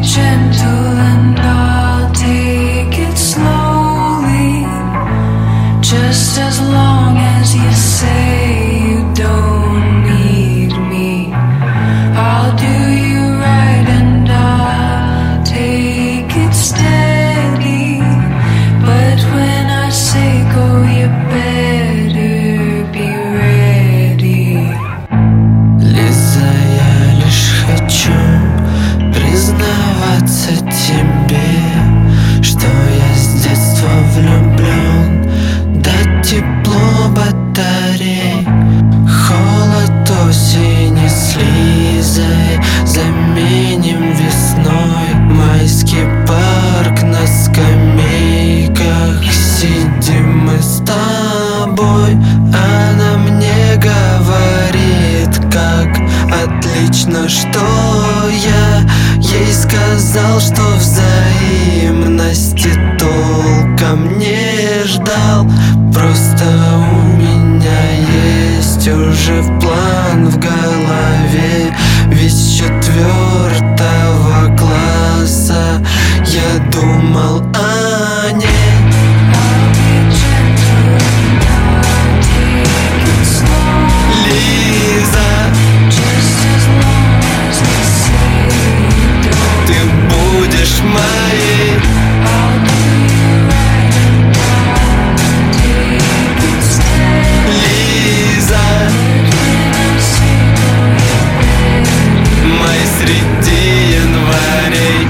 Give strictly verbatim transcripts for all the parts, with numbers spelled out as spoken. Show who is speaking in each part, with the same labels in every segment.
Speaker 1: gentle and I'll take it slowly, just as long as you say you don't need me. I'll do you right and I'll take it steady, but when I say go, you better be ready.
Speaker 2: Лиза, я лишь хочу признаваться тебе, что я с детства влюблен. Да тепло батарей, холод осени с Лизой заменим весной. Майский парк, на скамейках сидим мы с тобой. Она мне говорит, как отлично, что я ей сказал, что взаимности толком не ждал. Просто у меня есть уже план в голове, ведь с четвертого класса я думал о ней. Моей. Лиза, май среди январей.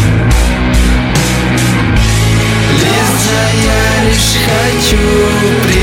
Speaker 2: Хочу